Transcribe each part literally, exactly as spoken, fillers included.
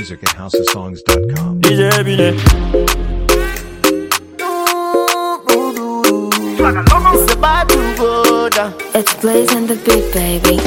music at house of songs dot com. D J Bine. It's about to go down. It's blazing the beat, baby.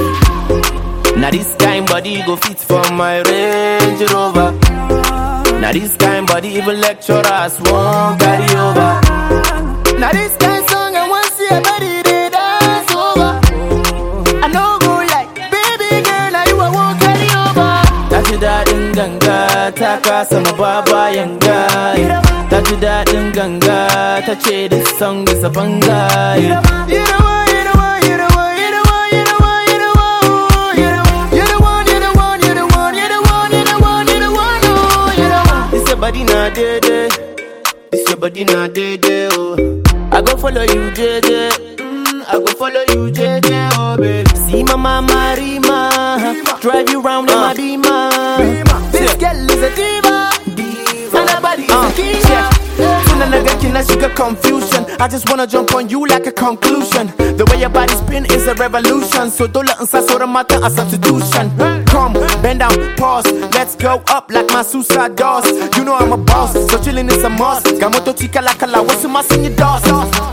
Now this kind body go fit for my Range Rover. Now this kind body even lecturers won't carry over. Now this kind song I want see a body they dance over. I know go like baby girl now you I won't carry over. Taji dadin ganga ta kasa mababa yanga. Taji dadin ganga ta ce this song is a banga. You know what, you know what, you know what, you know what, you know what, you know what, you know what. You're the one, you're the one, you're the one, you're the one, you're the one, you're the one, oh, you know what. This your body na de de, this your body na de de, oh. I go follow you, J J. Mm, I go follow you, J J. Oh, baby. See my mama Rima, drive you round in my Beamer. This girl is a diva, diva. And her body is uh, a diva. Now she got confusion. I just wanna jump on you like a conclusion. The way your body spin is a revolution. So don't let us sort of matter a substitution. Come, bend down, pause. Let's go up like my suicide doors. You know I'm a boss, so chillin' is a must. Gamoto tika la kala, what's in my senior doors?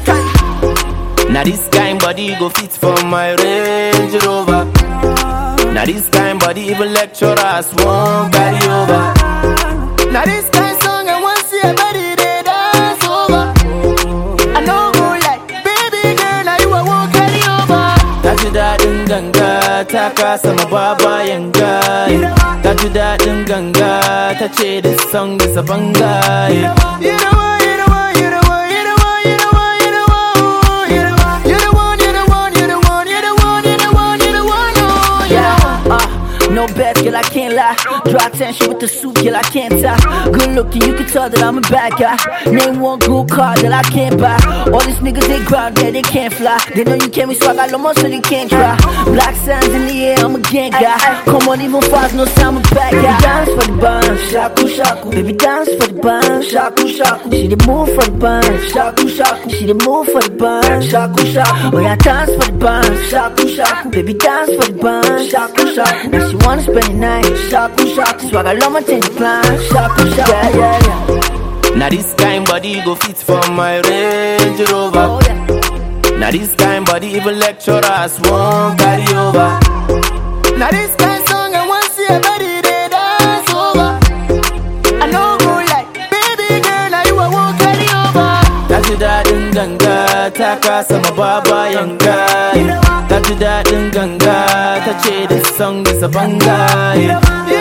Now this kind body go fit for my Range Rover. Now this kind body even lecturers won't carry over. Now this kind song I want see a body they dance over. I know go like baby girl now you I won't carry over. Taji dadin ganga ta kasa mababa yanga. Taji dadin ganga ta ce this song is a banga. You know what, you know what, you know what, you know what, you know what, you know what, you know what, you know what. You're the one, you're the one, you're the one, you're the one, you're the one, you're the one, oh yeah. Uh, no bad girl, I can't lie. Draw attention with the suit, girl, I can't tie. Good looking, you can tell that I'm a bad guy. Name one good car that I can't buy. All these niggas, they ground, yeah, they can't fly. They know you can't be swag, I know so they can't try. Black sands in the air, I'm a gang guy. Come on, even fast, no sound, I'm a bad guy. Baby, dance for the band, shaku shaku. Baby, dance for the band, shaku shaku. She the move for the band, shaku shaku. She the move for the band, shaku shaku. Oh yeah, dance for the band, shaku shaku. Baby, dance for the band, shaku shaku. Now she wanna spend the night, shaku shaku. Swag, I love my change plan, shaku shaku. Yeah, yeah, yeah. Now this kind body go fit for my Range Rover. Oh, yeah. Now this kind body even lecturers won't carry over. Now this kind song I want see a body they dance over. I know go like baby girl now you I won't carry over. Taji dadin ganga ta kasa mababa yanga. Taji dadin ganga ta ce this song is a banga.